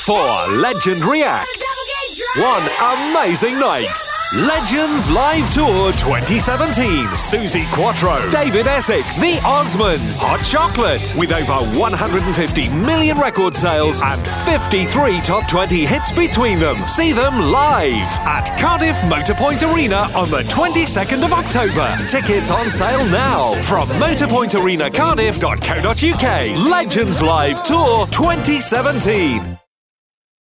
for Legend React. One amazing night. Legends Live Tour 2017. Suzi Quatro, David Essex, The Osmonds, Hot Chocolate. With over 150 million record sales and 53 top 20 hits between them. See them live at Cardiff Motorpoint Arena on the 22nd of October. Tickets on sale now from motorpointarenacardiff.co.uk. Legends Live Tour 2017.